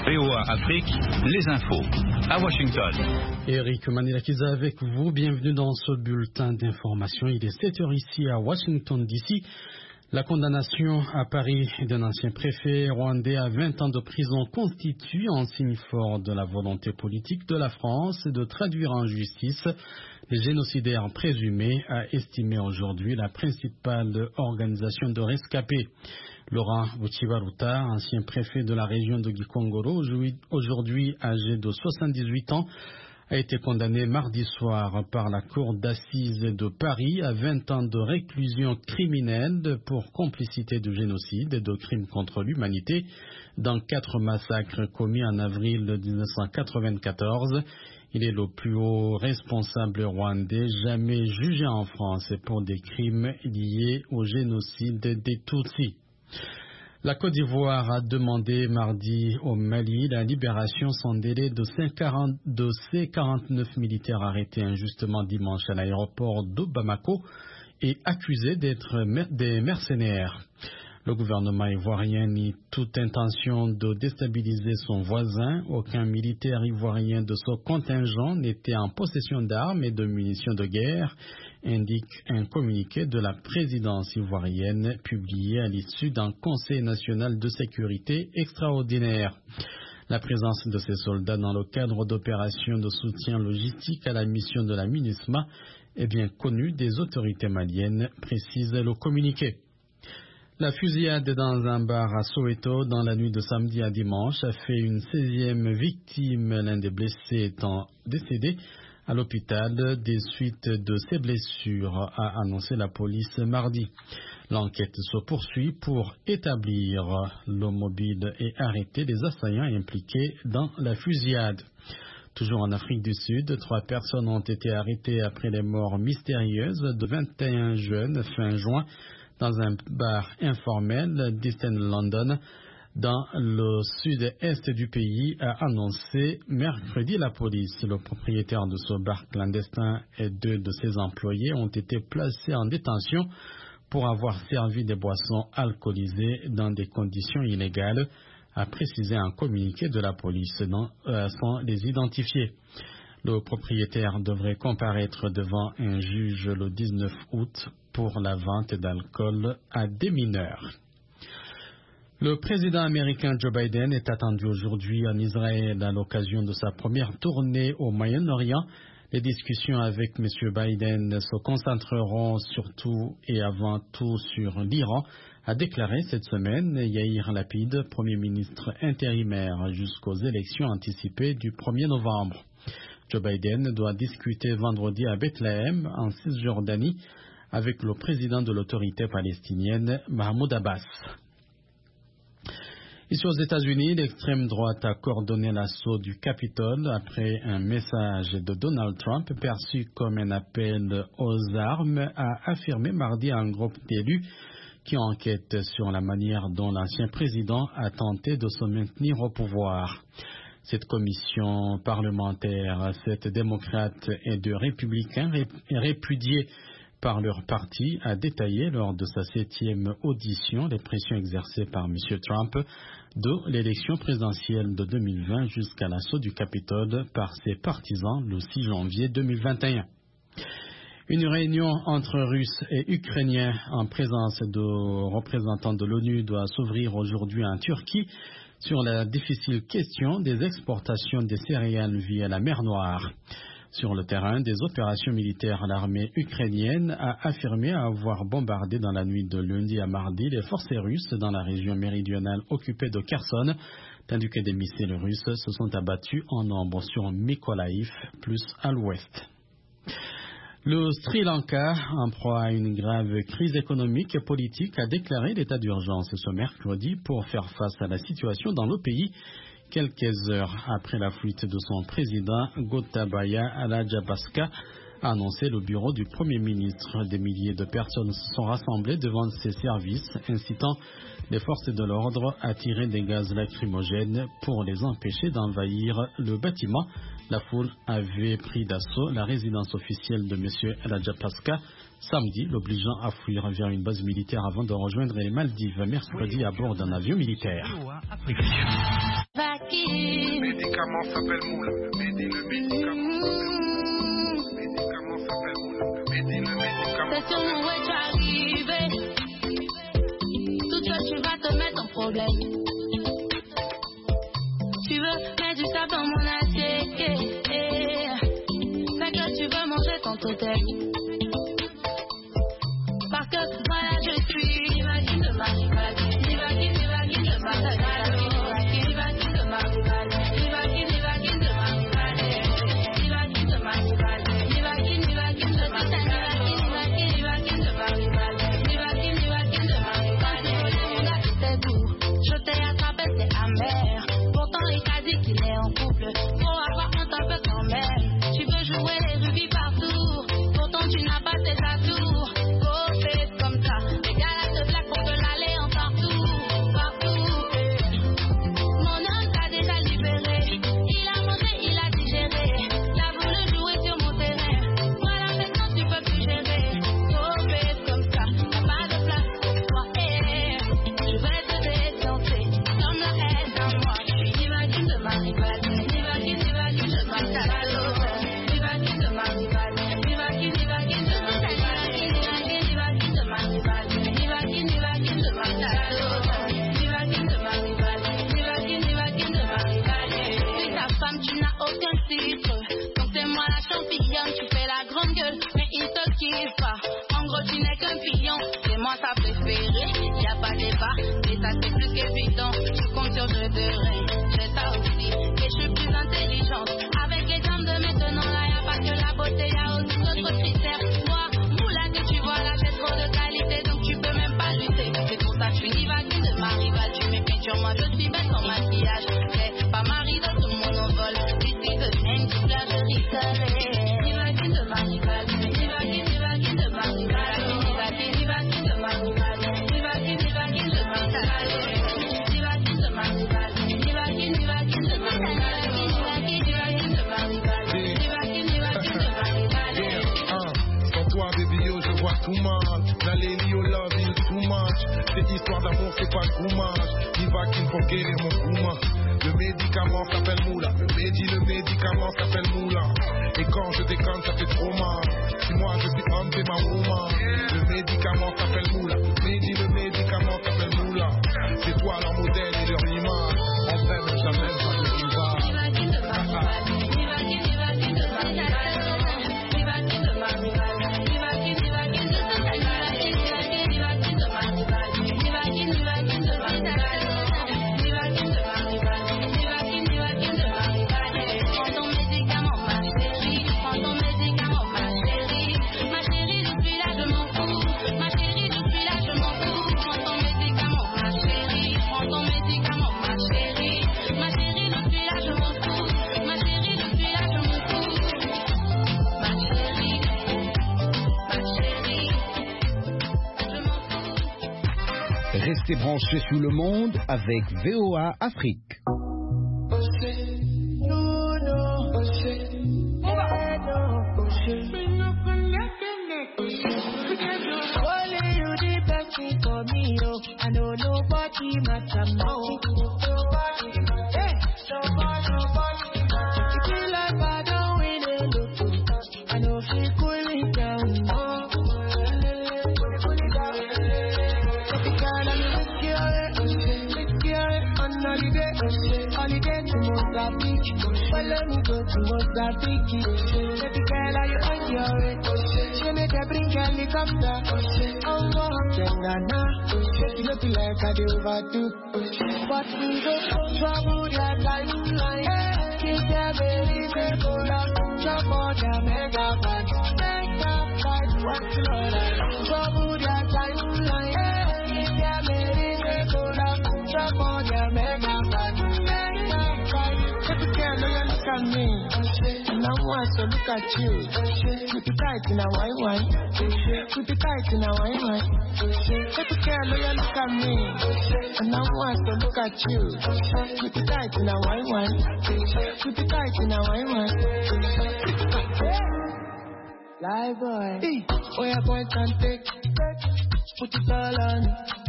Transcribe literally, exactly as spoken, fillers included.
V O A Afrique, les infos, à Washington. Eric Manilakiza avec vous, bienvenue dans ce bulletin d'information. Il est sept heures ici à Washington D C. La condamnation à Paris d'un ancien préfet rwandais à vingt ans de prison constitue un signe fort de la volonté politique de la France de traduire en justice les génocidaires présumés, a estimé aujourd'hui la principale organisation de rescapés. Laurent Buchibaruta, ancien préfet de la région de Gikongoro, aujourd'hui âgé de soixante-dix-huit ans, a été condamné mardi soir par la cour d'assises de Paris à vingt ans de réclusion criminelle pour complicité de génocide et de crimes contre l'humanité dans quatre massacres commis en avril mille neuf cent quatre-vingt-quatorze. Il est le plus haut responsable rwandais jamais jugé en France pour des crimes liés au génocide des Tutsis. La Côte d'Ivoire a demandé mardi au Mali la libération sans délai de ses quarante-neuf militaires arrêtés injustement dimanche à l'aéroport de Bamako et accusés d'être des mercenaires. Le gouvernement ivoirien nie toute intention de déstabiliser son voisin. Aucun militaire ivoirien de ce contingent n'était en possession d'armes et de munitions de guerre, indique un communiqué de la présidence ivoirienne publié à l'issue d'un Conseil national de sécurité extraordinaire. La présence de ces soldats dans le cadre d'opérations de soutien logistique à la mission de la MINUSMA est bien connue des autorités maliennes, précise le communiqué. La fusillade dans un bar à Soweto dans la nuit de samedi à dimanche a fait une seizième victime, l'un des blessés étant décédé à l'hôpital des suites de ses blessures, a annoncé la police mardi. L'enquête se poursuit pour établir le mobile et arrêter les assaillants impliqués dans la fusillade. Toujours en Afrique du Sud, trois personnes ont été arrêtées après les morts mystérieuses de vingt et un jeunes fin juin dans un bar informel d'East London, dans le sud-est du pays, a annoncé mercredi la police. Le propriétaire de ce bar clandestin et deux de ses employés ont été placés en détention pour avoir servi des boissons alcoolisées dans des conditions illégales, a précisé un communiqué de la police non, euh, sans les identifier. Le propriétaire devrait comparaître devant un juge le dix-neuf août pour la vente d'alcool à des mineurs. Le président américain Joe Biden est attendu aujourd'hui en Israël à l'occasion de sa première tournée au Moyen-Orient. Les discussions avec M. Biden se concentreront surtout et avant tout sur l'Iran, a déclaré cette semaine Yair Lapid, Premier ministre intérimaire jusqu'aux élections anticipées du premier novembre. Joe Biden doit discuter vendredi à Bethléem, en Cisjordanie, avec le président de l'autorité palestinienne, Mahmoud Abbas. Ici aux États-Unis, l'extrême droite a coordonné l'assaut du Capitole après un message de Donald Trump perçu comme un appel aux armes, a affirmé mardi un groupe d'élus qui enquête sur la manière dont l'ancien président a tenté de se maintenir au pouvoir. Cette commission parlementaire, cette démocrate et de républicains répudiés par leur parti, a détaillé lors de sa septième audition les pressions exercées par M. Trump de l'élection présidentielle de deux mille vingt jusqu'à l'assaut du Capitole par ses partisans le six janvier deux mille vingt et un. Une réunion entre Russes et Ukrainiens en présence de représentants de l'ONU doit s'ouvrir aujourd'hui en Turquie sur la difficile question des exportations des céréales via la mer Noire. Sur le terrain des opérations militaires, l'armée ukrainienne a affirmé avoir bombardé dans la nuit de lundi à mardi les forces russes dans la région méridionale occupée de Kherson, tandis que des missiles russes se sont abattus en nombre sur Mykolaiv, plus à l'ouest. Le Sri Lanka, en proie à une grave crise économique et politique, a déclaré l'état d'urgence ce mercredi pour faire face à la situation dans le pays, quelques heures après la fuite de son président Gotabaya Rajapaksa, a annoncé le bureau du Premier ministre. Des milliers de personnes se sont rassemblées devant ses services, incitant les forces de l'ordre à tirer des gaz lacrymogènes pour les empêcher d'envahir le bâtiment. La foule avait pris d'assaut la résidence officielle de M. Rajapaksa samedi, l'obligeant à fuir vers une base militaire avant de rejoindre les Maldives mercredi à bord d'un avion militaire. Back Le médicament s'appelle moule. Le médi, le médicament. Le médicament s'appelle moule. Le médi, le médicament. C'est sur nous où tu arrives. Toute chose, tu vas te mettre en problème. Tu veux mettre du sable dans mon assiette. Fait que tu veux manger ton totem. Parce que voilà, je suis l'ivagine de ma rivale. L'ivagine, l'ivagine de ma rivale. L'ivagine, l'ivagine de ma rivale. L'ivagine, l'ivagine de ma rivale. L'ivagine de ma rivale. L'ivagine, l'ivagine de ma rivale. L'ivagine, l'ivagine de ma rivale. L'ivagine, l'ivagine de ma rivale. C'est doux, je t'ai attrapé, c'est amer. Pourtant, il t'a dit qu'il est en couple. Faut avoir un peu quand même. Tu veux jouer les rubis partout. Pourtant, tu n'as pas tes atouts. Donc c'est moi la championne, tu fais la grande gueule, mais il te kiffe pas. En gros tu n'es qu'un pion, c'est moi sa préférée. Y'a pas débat, mais ça c'est plus qu'évident. Tu comptes sur jeu de rein, j'ai ça aussi. Et je suis plus intelligente, avec les jambes de maintenant là y'a pas que la beauté, y'a aussi d'autres critères. Moi, moula que tu vois là j'ai trop de qualité, donc tu peux même pas lutter. C'est pour ça que je suis l'ivagine de ma rivale. Tu mets peinture, moi je suis bête en maquillage. C'est pas ma rideau, tout le monde en vole. And you got to be sorry. You like in the money, but you like in the money, the money, but you like in the money, the money, but you like in the money, the money, but you like in the money, but you like in the money, the money, but you like in the money, the money, but you like in the money, the money, but sans toi, baby, yo, je vois tout mal. La lady, yo, love you too much. Cette histoire d'amour, c'est pas le goumage. L'ivagine pour guérir mon gouma. Le médicament s'appelle moula. Le médi, le médicament s'appelle moula. Et quand je déconne, ça fait trop mal. Si moi je suis homme, c'est ma woman. Le médicament s'appelle moula. Le médi, le médicament s'appelle moula. C'est toi leur modèle et leur image. En vrai, mais jamais pas de rival. Restez branchés sur le monde avec V O A Afrique. Follow me go to Mozambique. Baby girl, are you on your way? She make a bring helicopter. Oh, go Kenana. You look like I do overdo. But we go trouble that timeline. Kiss their baby, they go down. Jump on their mega band. Mega fight, what's your name? Trouble that timeline. Kiss their baby, they go down. Jump on their mega band. Look at me, and I want to look at you. Keep it tight in a wine wine. Keep it tight in a wine wine. Baby girl, look at me, and I want to look at you. Keep it tight in a wine wine. Keep it tight in a wine wine. Live boy, oh yeah, boy can take. Put it all on.